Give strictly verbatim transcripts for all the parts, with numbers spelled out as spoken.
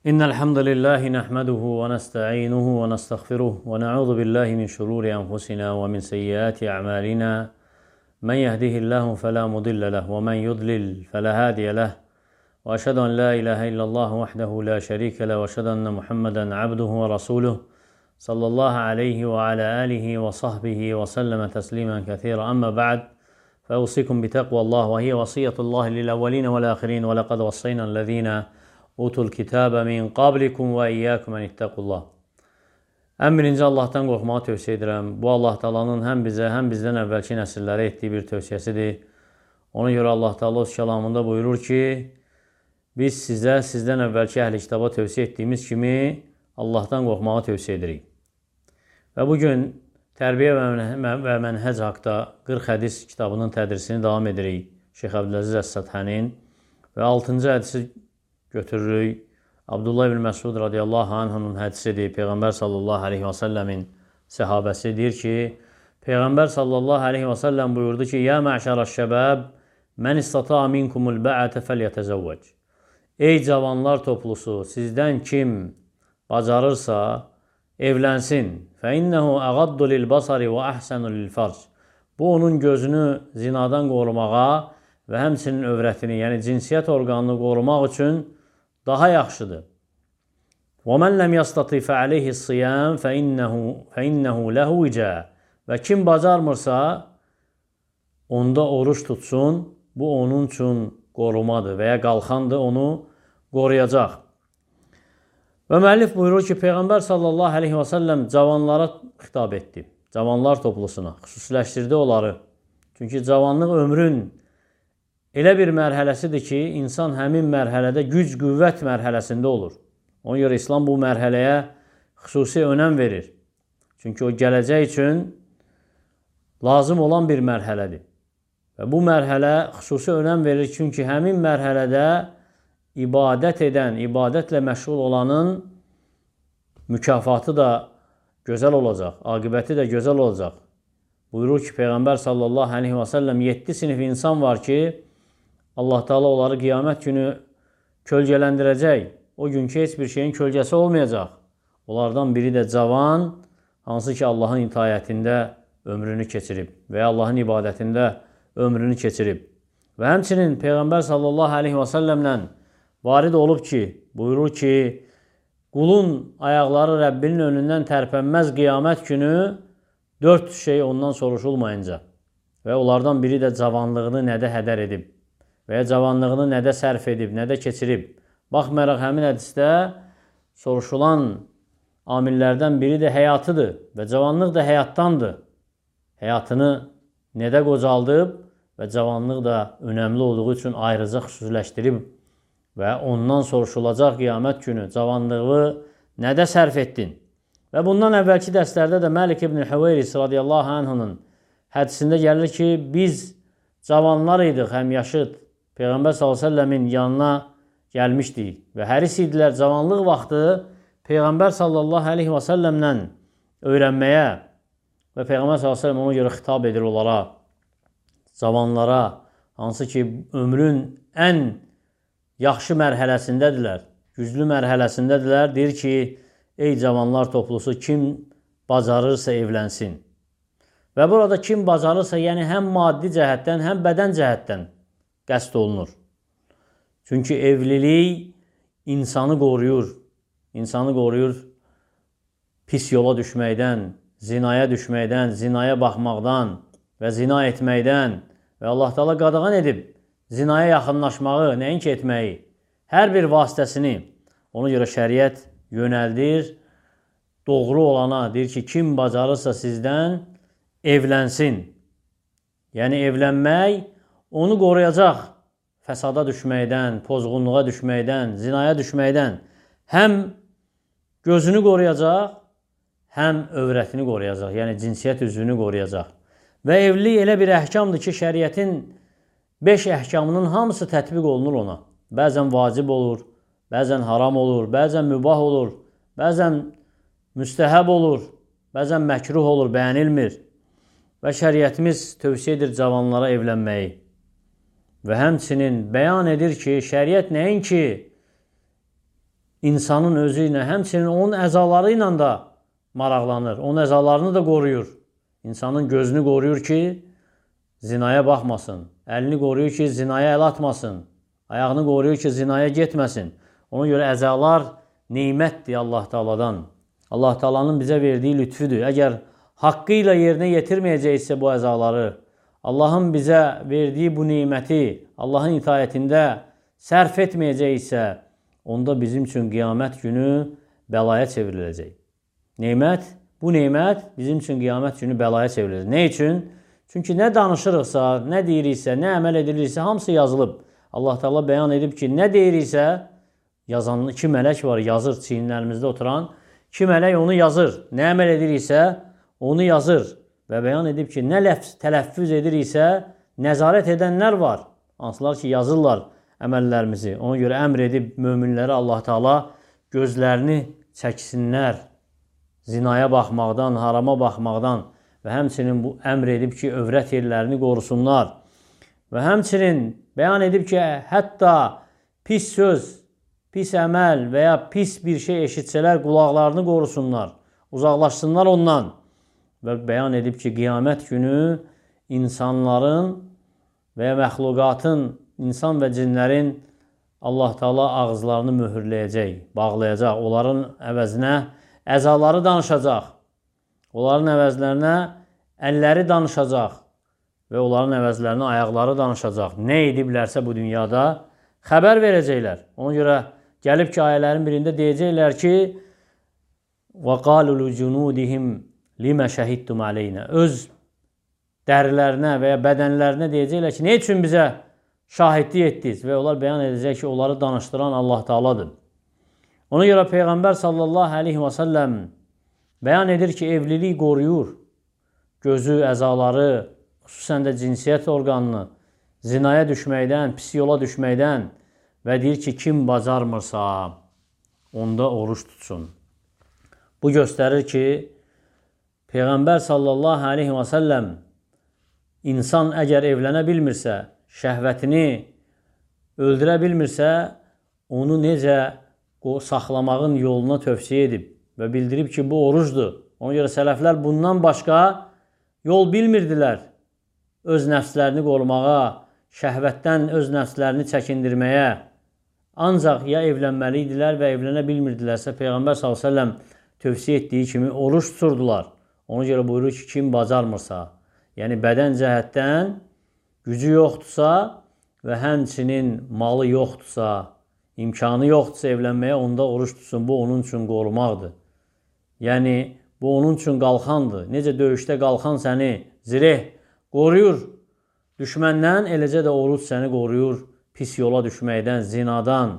إن الحمد لله نحمده ونستعينه ونستغفره ونعوذ بالله من شرور أنفسنا ومن سيئات أعمالنا من يهده الله فلا مضل له ومن يضلل فلا هادي له وأشهد أن لا إله إلا الله وحده لا شريك له وأشهد أن محمدا عبده ورسوله صلى الله عليه وعلى آله وصحبه وسلم تسليما كثيرا أما بعد فأوصيكم بتقوى الله وهي وصية الله للأولين والآخرين ولقد وصينا الذين Utul kitabe min qablikum və iyyakum an ittaqullah. Ən birinci Allahdan qorxmağı tövsiyə edirəm. Bu Allah Taala'nın həm bizə, həm bizdən əvvəlki nəsillərə etdiyi bir tövsiyəsidir. Ona görə Allah Taala öz kəlamında buyurur ki, biz sizə sizdən əvvəlki əhli kitaba tövsiyə etdiyimiz kimi Allahdan qorxmağı tövsiyə edirik. Və bugün tərbiyə və mənhəc haqda qırx hədis kitabının tədrisini davam edirik. Şeyx Əbdüləziz Əs-Səthanin və altıncı hədisi götürürük. Abdullah ibn Məsud radiyallahu anhunun hədisidir. Peyğəmbər sallallahu aleyhi və səlləmin səhabəsi deyir ki, Peyğəmbər sallallahu aleyhi və səlləm buyurdu ki, Ya məşərəş-şəbəb, mən istata minkumul bə'ətə fəlyətəzəvvəc. Ey cavanlar toplusu, sizdən kim bacarırsa evlənsin. Fəinnəhu əqaddu lil-basari və əhsənu lil-farc. Bu, onun gözünü zinadan qorumağa və həmçinin övrətini, yəni cinsiyyət orqanını qorumaq üçün daha yaxşıdır. وَمَنْ لَمْ يَسْتَطِفَ عَلَيْهِ الصِّيَامِ فَإِنَّهُ لَهُ وِجَاء. Və kim bacarmırsa, onda oruç tutsun, bu onun üçün qorumadır və ya qalxandır, onu qoruyacaq. Və müəllif buyurur ki, Peyğəmbər sallallahu aleyhi və səlləm cavanlara xitab etdi, cavanlar toplusuna, xüsusiləşdirdi onları. Çünki cavanlıq ömrün elə bir mərhələsidir ki, insan həmin mərhələdə güc-qüvvət mərhələsində olur. Ona görə İslam bu mərhələyə xüsusi önəm verir. Çünki o gələcək üçün lazım olan bir mərhələdir. Və bu mərhələ xüsusi önəm verir, çünki həmin mərhələdə ibadət edən, ibadətlə məşğul olanın mükafatı da gözəl olacaq, aqibəti də gözəl olacaq. Buyurur ki, Peyğəmbər sallallahu aleyhi və səlləm yeddi sinif insan var ki, Allah Taala onları qiyamət günü kölgələndirəcək. O günkü heç bir şeyin kölgəsi olmayacaq. Onlardan biri də cavan, hansı ki Allahın itayətində ömrünü keçirib və ya Allahın ibadətində ömrünü keçirib. Və həmçinin Peyğəmbər sallallahu aleyhi və səlləmlə varid olub ki, buyurur ki, qulun ayaqları Rəbbinin önündən tərpənməz qiyamət günü dörd şey ondan soruşulmayınca və onlardan biri də cavanlığını nədə hədər edib və ya cavanlığını nədə sərf edib, nədə keçirib. Baxmayaraq həmin hədisdə soruşulan amillərdən biri də həyatıdır və cavanlıq da həyatdandır. Həyatını nədə qocaldıb və cavanlıq da önəmli olduğu üçün ayrıca xüsusiləşdirib və ondan soruşulacaq qiyamət günü cavanlığı nədə sərf etdin? Və bundan əvvəlki dərslərdə də Məlik ibn Hüveyris radiyallahu anhunun hədisində gəlir ki, biz cavanlar idik, həmyaşıd. Peyğəmbər sallallahu aleyhi və səlləmin yanına gəlmişdik və həris idilər cavanlıq vaxtı Peyğəmbər sallallahu aleyhi və səlləmlə öyrənməyə və Peyğəmbər sallallahu aleyhi və səlləm ona görə xitab edir onlara, cavanlara, hansı ki ömrün ən yaxşı mərhələsindədirlər, güclü mərhələsindədirlər. Deyir ki, ey cavanlar toplusu, kim bacarırsa evlənsin. Və burada kim bacarırsa, yəni həm maddi cəhətdən, həm bədən cəhətdən qəsd olunur. Çünki evlilik insanı qoruyur. İnsanı qoruyur pis yola düşməkdən, zinaya düşməkdən, zinaya baxmaqdan və zina etməkdən və Allah Taala qadağan edib zinaya yaxınlaşmağı, nəinki etməyi, hər bir vasitəsini ona görə şəriət yönəldir. Doğru olana deyir ki, kim bacarırsa sizdən evlənsin. Yəni evlənmək onu qoruyacaq fəsada düşməkdən, pozğunluğa düşməkdən, zinaya düşməkdən. Həm gözünü qoruyacaq, həm övrətini qoruyacaq, yəni cinsiyyət üzvünü qoruyacaq. Və evlilik elə bir əhkamdır ki, şəriətin beş əhkamının hamısı tətbiq olunur ona. Bəzən vacib olur, bəzən haram olur, bəzən mübah olur, bəzən müstəhəb olur, bəzən məkruh olur, bəyənilmir. Və şəriətimiz tövsiyə edir cavanlara evlənməyi. Və həmçinin bəyan edir ki, şəriət nəinki insanın özü ilə, həmçinin onun əzaları ilə də maraqlanır. Onun əzalarını da qoruyur. İnsanın gözünü qoruyur ki, zinaya baxmasın. Əlini qoruyur ki, zinaya əl atmasın. Ayağını qoruyur ki, zinaya getməsin. Ona görə əzalar neymətdir Allah Teala'dan. Allah Teala'nın bizə verdiyi lütfüdür. Əgər haqqı ilə yerinə yetirməyəcəksə bu əzaları, Allahın bizə verdiyi bu neyməti Allahın itaətində sərf etməyəcəksə, onda bizim üçün qiyamət günü bəlaya çevriləcək. Neymət, bu neymət bizim üçün qiyamət günü bəlaya çevriləcək. Nə üçün? Çünki nə danışırıqsa, nə deyiriksə, nə əməl edilirsə, hamısı yazılıb. Allah Teala bəyan edib ki, nə deyiriksə, yazan iki mələk var, yazır çiyinlərimizdə oturan. İki mələk onu yazır. Nə əməl ediriksə, onu yazır. Və bəyan edib ki, nə ləfz, tələffüz ediriksə, nəzarət edənlər var. Hansılar ki, yazırlar əməllərimizi. Ona görə əmr edib möminlərə Allah Teala gözlərini çəksinlər. Zinaya baxmaqdan, harama baxmaqdan və həmçinin bu əmr edib ki, övrət yerlərini qorusunlar. Və həmçinin bəyan edib ki, hətta pis söz, pis əməl və ya pis bir şey eşitsələr qulaqlarını qorusunlar, uzaqlaşsınlar ondan. Və bəyan edib ki, qiyamət günü insanların və ya məxluqatın, insan və cinlərin Allah Teala ağızlarını möhürləyəcək, bağlayacaq. Onların əvəzinə əzaları danışacaq. Onların əvəzlərinə əlləri danışacaq və onların əvəzlərinə ayaqları danışacaq. Nə ediblərsə bu dünyada xəbər verəcəklər. Ona görə gəlib ki, ayələrin birində deyəcəklər ki, وَقَالُوا لُجُنُودِهِمْ لِمَ شَهِدْتُمْ عَلَيْنَا öz dərilərinə və ya bədənlərinə deyəcəklər ki, nə üçün bizə şahidlik etdiniz? Və onlar bəyan edəcək ki, onları danışdıran Allah Teala'dır. Ona görə Peyğəmbər sallallahu aleyhi və səlləm bəyan edir ki, evlilik qoruyur. Gözü, əzaları, xüsusən də cinsiyyət orqanını zinaya düşməkdən, pis yola düşməkdən və deyir ki, kim bacarmırsa, onda oruç tutsun. Bu göstərir ki, Peyğəmbər sallallahu aleyhi və səlləm insan əgər evlənə bilmirsə, şəhvətini öldürə bilmirsə, onu necə saxlamağın yoluna tövsiyə edib və bildirib ki, bu orucdur. Ona görə sələflər bundan başqa yol bilmirdilər. Öz nəfslərini qorumağa, şəhvətdən öz nəfslərini çəkindirməyə ancaq ya evlənməli idilər və evlənə bilmirdilərsə Peyğəmbər sallallahu əleyhi və səlləm tövsiyə etdiyi kimi oruç tuturdular. Ona görə buyurur ki, kim bacarmırsa, yəni bədən cəhətdən gücü yoxdursa və həmçinin malı yoxdursa, imkanı yoxdursa evlənməyə, onda oruç tutsun. Bu onun üçün qorumaqdır. Yəni bu onun üçün qalxandır. Necə döyüşdə qalxan səni zireh qoruyur düşməndən, eləcə də oruç səni qoruyur pis yola düşməkdən, zinadan.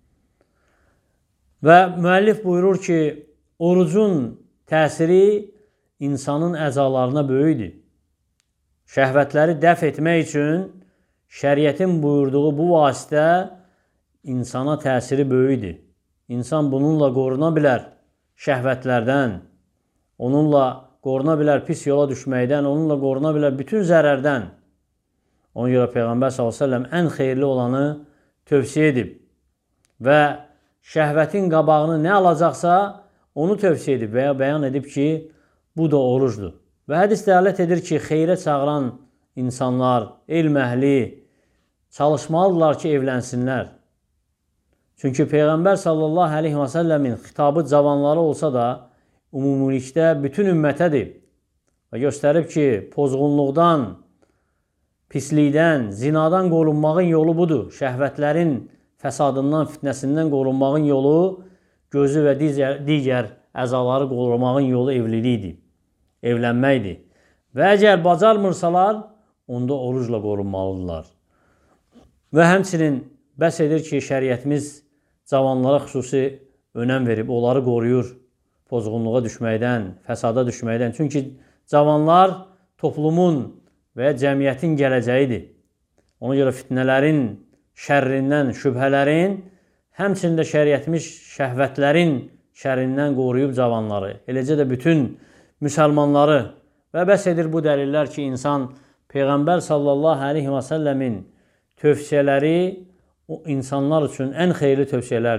Və müəllif buyurur ki, orucun təsiri insanın əzalarına böyükdür. Şəhvətləri dəf etmək üçün şəriətin buyurduğu bu vasitə insana təsiri böyükdür. İnsan bununla qoruna bilər şəhvətlərdən, onunla qoruna bilər pis yola düşməkdən, onunla qoruna bilər bütün zərərdən. Ona görə Peyğəmbər sallallahu əleyhi və səlləm ən xeyirli olanı tövsiyə edib və şəhvətin qabağını nə alacaqsa onu tövsiyə edib və ya bəyan edib ki, bu da orucdur. Və hədis dəlalət edir ki, xeyrə çağıran insanlar, elm əhli çalışmalıdırlar ki, evlənsinlər. Çünki Peyğəmbər sallallahu aleyhi və səlləmin xitabı cavanları olsa da, ümumilikdə bütün ümmətədir. Və göstərib ki, pozğunluqdan, pislikdən, zinadan qorunmağın yolu budur. Şəhvətlərin fəsadından, fitnəsindən qorunmağın yolu, gözü və digər əzaları qorumağın yolu evlilikdir, evlənməkdir. Və əgər bacarmırsalar, onda orucla qorunmalıdırlar. Və həmçinin bəs edir ki, şəriətimiz cavanlara xüsusi önəm verib, onları qoruyur pozğunluğa düşməkdən, fəsada düşməkdən. Çünki cavanlar toplumun və cəmiyyətin gələcəyidir. Ona görə fitnələrin, şərrindən, şübhələrin, həmçində şəriətimiz şəhvətlərin şərrindən qoruyub cavanları. Eləcə də bütün müsəlmanları və bəs edir bu dəlillər ki, insan Peyğəmbər sallallahu aleyhi və səlləmin tövsiyələri o insanlar üçün ən xeyirli tövsiyələrdir.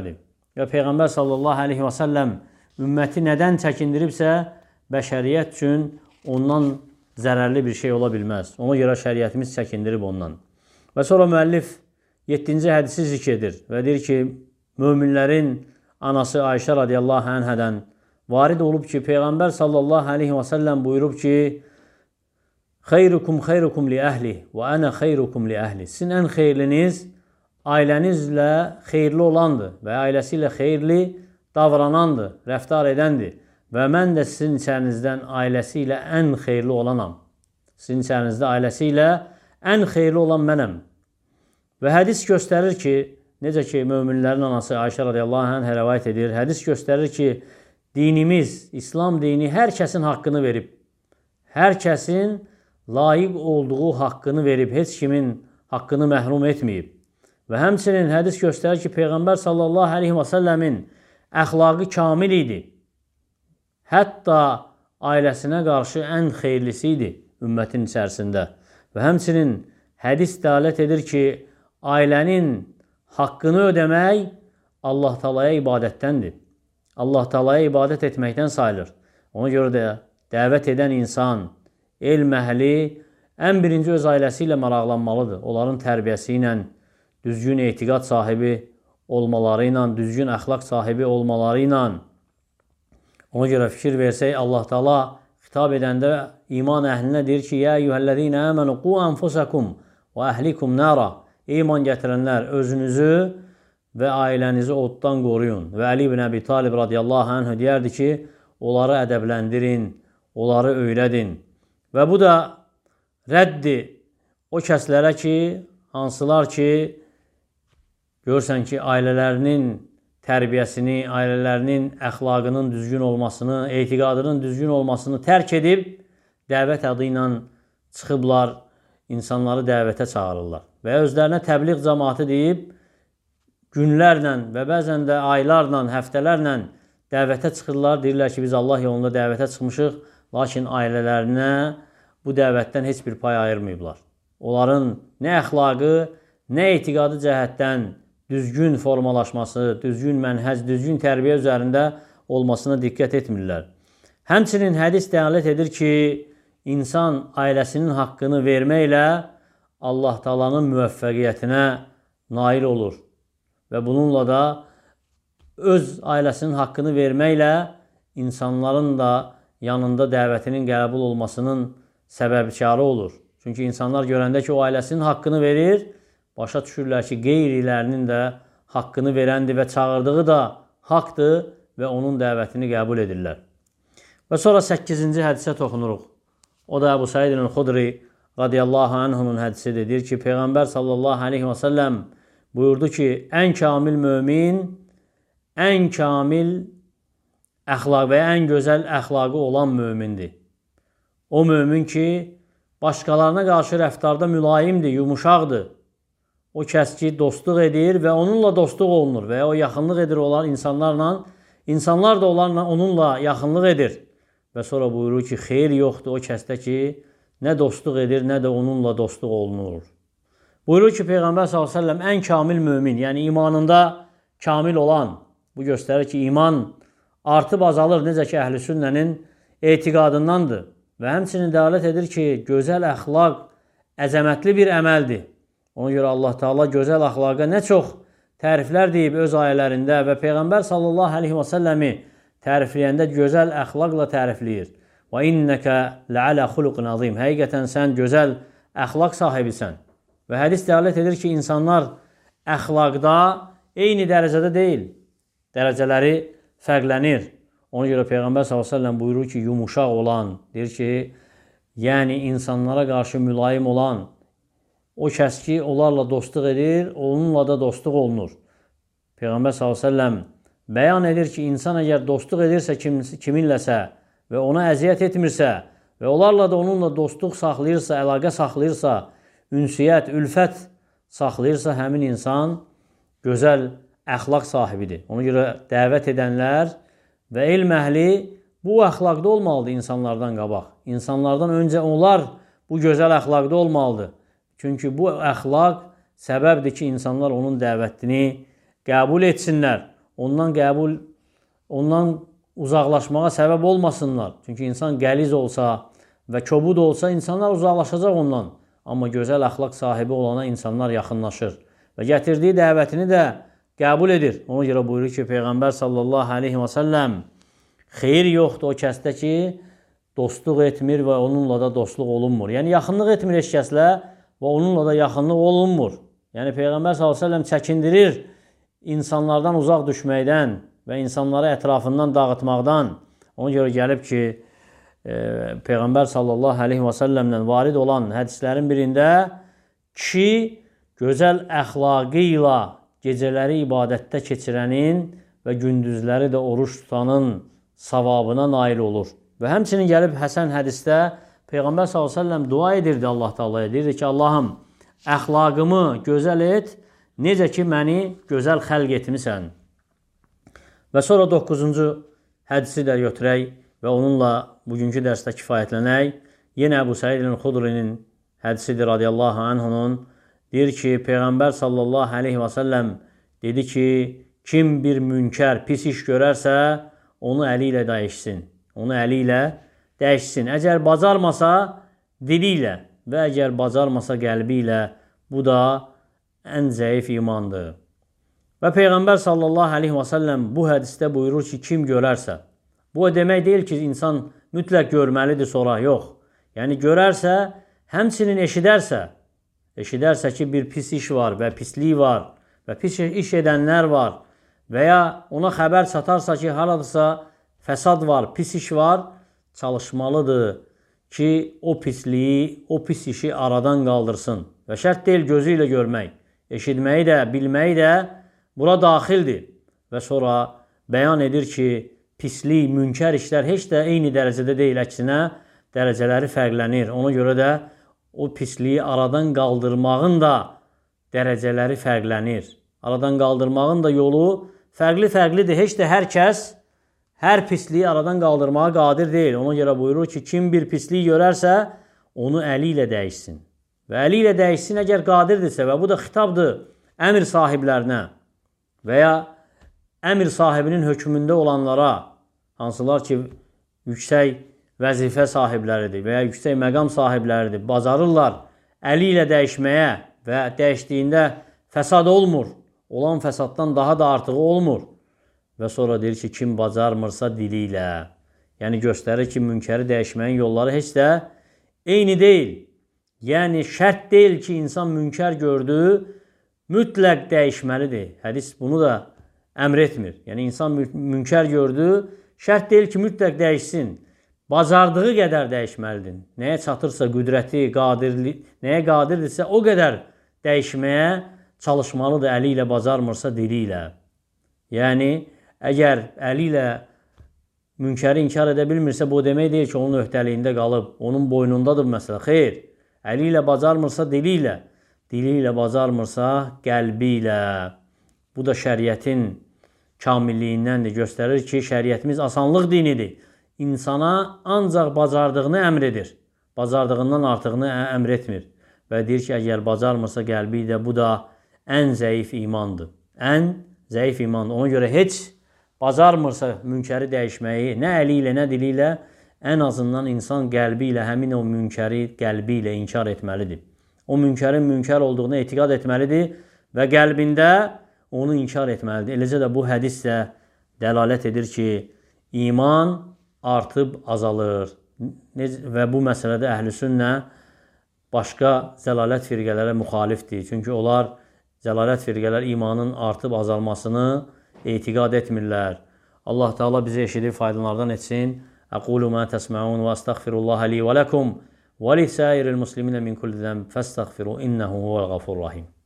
Və Peyğəmbər sallallahu aleyhi və səlləm ümməti nədən çəkindiribsə, bəşəriyyət üçün ondan zərərli bir şey ola bilməz. Ona görə şəriətimiz çəkindirib ondan. Və sonra müəllif yeddinci hədisi zikr edir və deyir ki, möminlərin anası Ayşə radiyallahu anhədən varid olub ki, Peyğəmbər sallallahu aleyhi və səlləm buyurub ki, xeyrukum xeyrukum li əhli və ənə xeyrukum li əhli. Sizin ən xeyirliniz ailənizlə xeyirli olandır və ailəsi ilə xeyirli davranandır, rəftar edəndir. Və mən də sizin içərinizdən ailəsi ilə ən xeyirli olanam. Sizin içərinizdə ailəsi ilə ən xeyirli olan mənəm. Və hədis göstərir ki, necə ki, möminlərin anası Ayşə radiyallahu anh rəvayət edir, hədis göstərir ki, dinimiz, İslam dini hər kəsin haqqını verib. Hər kəsin layiq olduğu haqqını verib, heç kimin haqqını məhrum etməyib. Və həmçinin hədis göstərir ki, Peyğəmbər sallallahu aleyhi və səlləmin əxlaqı kamil idi. Hətta ailəsinə qarşı ən xeyirlisi idi ümmətin içərisində. Və həmçinin hədis dəlalət edir ki, ailənin haqqını ödəmək Allah Taalaya ibadətdəndir. Allah Taalaya ibadət etməkdən sayılır. Ona görə də dəvət edən insan, elm əhli ən birinci öz ailəsi ilə maraqlanmalıdır. Onların tərbiyəsi ilə, düzgün etiqad sahibi olmaları ilə, düzgün əxlaq sahibi olmaları ilə. Ona görə fikir versək, Allah Taala xitab edəndə iman əhlinə deyir ki, ya eyyuhəl-ləzīnə əmənu qu anfusakum və əhlikum nara. İman gətirənlər, özünüzü və ailənizi oddan qoruyun. Və Əli ibn Əbi Talib radiyallahu anh deyərdi ki, onları ədəbləndirin, onları öyrədin. Və bu da rəddir o kəslərə ki, hansılar ki, görsən ki, ailələrinin tərbiyəsini, ailələrinin əxlaqının düzgün olmasını, etiqadının düzgün olmasını tərk edib, dəvət adı ilə çıxıblar, insanları dəvətə çağırırlar. Və özlərinə təbliğ cəmaatı deyib, günlərlə və bəzən də aylarla, həftələrlə dəvətə çıxırlar. Deyirlər ki, biz Allah yolunda dəvətə çıxmışıq, lakin ailələrinə bu dəvətdən heç bir pay ayırmayıblar. Onların nə əxlaqı, nə etiqadı cəhətdən düzgün formalaşması, düzgün mənhəc, düzgün tərbiyə üzərində olmasına diqqət etmirlər. Həmçinin hədis dəlalət edir ki, insan ailəsinin haqqını verməklə Allah Taalanın müvəffəqiyyətinə nail olur. Və bununla da öz ailəsinin haqqını verməklə insanların da yanında dəvətinin qəbul olmasının səbəbkarı olur. Çünki insanlar görəndə ki, o ailəsinin haqqını verir, başa düşürlər ki, qeyrilərinin də haqqını verəndir və çağırdığı da haqdır və onun dəvətini qəbul edirlər. Və sonra səkkizinci hədisə toxunuruq. O da Əbu Səid el-Xudri radiyallahu anhunun hədisidir. Deyir ki, Peyğəmbər sallallahu aleyhi və səlləm buyurdu ki, ən kamil mömin, ən kamil əxlaq və ən gözəl əxlaqı olan mömindir. O mömin ki, başqalarına qarşı rəftarda mülayimdir, yumuşaqdır. O kəs ki, dostluq edir və onunla dostluq olunur və o yaxınlıq edir olan insanlarla, insanlar da onlarla, onunla yaxınlıq edir. Və sonra buyurur ki, xeyir yoxdur o kəsdə ki, nə dostluq edir, nə də onunla dostluq olunur. Buyurur ki, Peyğəmbər sallallahu əleyhi və səlləm ən kamil mömin, yəni imanında kamil olan, bu göstərir ki, iman artıb azalır, necə ki, əhl-i sünnənin etiqadındandır. Və həmçinin dəlalət edir ki, gözəl əxlaq əzəmətli bir əməldir. Ona görə Allah Taala gözəl əxlaqa nə çox təriflər deyib öz ayələrində və Peyğəmbər sallallahu aleyhi və səlləmi tərifləyəndə gözəl əxlaqla tərifləyir. Və innəkə ləalə xuluqun azim. Həqiqətən sən gözəl əxlaq sahibisən. Və hədis dəlalət edir ki, insanlar əxlaqda eyni dərəcədə deyil. Dərəcələri fərqlənir. Ona görə Peyğəmbər sallallahu aleyhi və səlləm buyurur ki, yumuşaq olan, deyir ki, yəni insanlara qarşı mülayim olan, o kəs ki, onlarla dostluq edir, onunla da dostluq olunur. Peyğəmbər sallallahu əleyhi və səlləm bəyan edir ki, insan əgər dostluq edirsə kim, kiminləsə və ona əziyyət etmirsə və onlarla da onunla dostluq saxlayırsa, əlaqə saxlayırsa, ünsiyyət, ülfət saxlayırsa, həmin insan gözəl əxlaq sahibidir. Ona görə dəvət edənlər və elm əhli bu əxlaqda olmalıdır insanlardan qabaq. İnsanlardan öncə onlar bu gözəl əxlaqda olmalıdır. Çünki bu əxlaq səbəbdir ki, insanlar onun dəvətini qəbul etsinlər, ondan qəbul, ondan uzaqlaşmağa səbəb olmasınlar. Çünki insan qəliz olsa və kobud olsa, insanlar uzaqlaşacaq ondan. Amma gözəl əxlaq sahibi olana insanlar yaxınlaşır. Və gətirdiyi dəvətini də qəbul edir. Ona görə buyurur ki, Peyğəmbər sallallahu aleyhi və səlləm, xeyir yoxdur o kəsdə ki, dostluq etmir və onunla da dostluq olunmur. Yəni, yaxınlıq etmir heç kəslə və onunla da yaxınlıq olunmur. Yəni, Peyğəmbər sallallahu aleyhi və səlləm çəkindirir insanlardan uzaq düşməkdən və insanları ətrafından dağıtmaqdan. Ona görə gəlib ki, e, Peyğəmbər sallallahu aleyhi və səlləmdən varid olan hədislərin birində kişi gözəl əxlaqı ilə gecələri ibadətdə keçirənin və gündüzləri də oruç tutanın savabına nail olur. Və həmçinin gəlib Həsən hədisdə Peyğəmbər sallallahu aleyhi və səlləm dua edirdi Allah Teala'ya. Deyirdi ki, Allahım, əxlaqımı gözəl et, necə ki, məni gözəl xəlq etmisən. Və sonra doqquzuncu hədisi də götürək və onunla bugünkü dərsdə kifayətlənək. Yenə Əbu Səid el-Xudrinin hədisidir radiyallahu anhunun. Deyir ki, Peyğəmbər sallallahu aleyhi və səlləm dedi ki, kim bir münkər, pis iş görərsə, onu əli ilə dəyişsin. Onu əli ilə dəyişsin. Əgər bacarmasa, dili ilə və əgər bacarmasa, qəlbi ilə, bu da ən zəif imandır. Və Peyğəmbər sallallahu aleyhi və səlləm bu hədisdə buyurur ki, kim görərsə, bu o demək deyil ki, insan mütləq görməlidir sonra, yox. Yəni, görərsə, həmçinin eşidərsə, eşidərsə ki, bir pis iş var və pislik var və pis iş edənlər var və ya ona xəbər çatarsa ki, haradırsa fəsad var, pis iş var, çalışmalıdır ki, o pisliyi, o pis işi aradan qaldırsın. Və şərt deyil gözü ilə görmək, eşitməyi də, bilməyi də bura daxildir. Və sonra bəyan edir ki, pislik, münkər işlər heç də eyni dərəcədə deyil, əksinə dərəcələri fərqlənir. Ona görə də o pisliyi aradan qaldırmağın da dərəcələri fərqlənir. Aradan qaldırmağın da yolu fərqli-fərqlidir. Heç də hər kəs hər pisliyi aradan qaldırmağa qadir deyil. Ona görə buyurur ki, kim bir pisliyi görərsə, onu əli ilə dəyişsin. Və əli ilə dəyişsin əgər qadirdirsə və bu da xitabdır əmir sahiblərinə və ya əmir sahibinin hökmündə olanlara, hansılar ki, yüksək vəzifə sahibləridir və ya yüksək məqam sahibləridir, bacarırlar əli ilə dəyişməyə və dəyişdiyində fəsad olmur, olan fəsaddan daha da artığı olmur. Və sonra deyir ki, kim bacarmırsa dili ilə, yəni göstərir ki, münkəri dəyişməyin yolları heç də eyni deyil. Yəni, şərt deyil ki, insan münkər gördü, mütləq dəyişməlidir. Hədis bunu da əmr etmir. Yəni, insan münkər gördü, şərt deyil ki, mütləq dəyişsin. Bacardığı qədər dəyişməlidir. Nəyə çatırsa qüdrəti, qadirli, nəyə qadirdirsə o qədər dəyişməyə çalışmalıdır, əli ilə bacarmırsa dili ilə. Yəni, əgər əli ilə münkəri inkar edə bilmirsə, bu demək deyil ki, onun öhdəliyində qalıb, onun boynundadır məsələ. Xeyr, əli ilə bacarmırsa dili ilə, dili ilə bacarmırsa qəlbi ilə. Bu da şəriətin kamilliyindəndir. Göstərir ki, şəriətimiz asanlıq dinidir. İnsana ancaq bacardığını əmr edir. Bacardığından artığını əmr etmir. Və deyir ki, əgər bacarmırsa qəlbi ilə, bu da ən zəif imandır. Ən zəif imandır. Ona görə heç bacarmırsa münkəri dəyişməyi, nə əli ilə, nə dili ilə, ən azından insan qəlbi ilə həmin o münkəri qəlbi ilə inkar etməlidir. O münkərin münkər olduğunu etiqad etməlidir və qəlbində onu inkar etməlidir. Eləcə də bu hədis də dəlalət edir ki, iman artıb azalır. Və bu məsələdə əhl-i sünnə başqa zəlalət firqələrə müxalifdir. Çünki onlar, zəlalət firqələr imanın artıb azalmasını etiqad etmirlər. Allah Teala bizi eşidib faydalardan etsin. Əqulu mə təsməun və əstəğfirullaha li və ləkum və li səiril musliminə min kulli zəmb fəstəğfiru innəhu huvəl-ğafurrahim.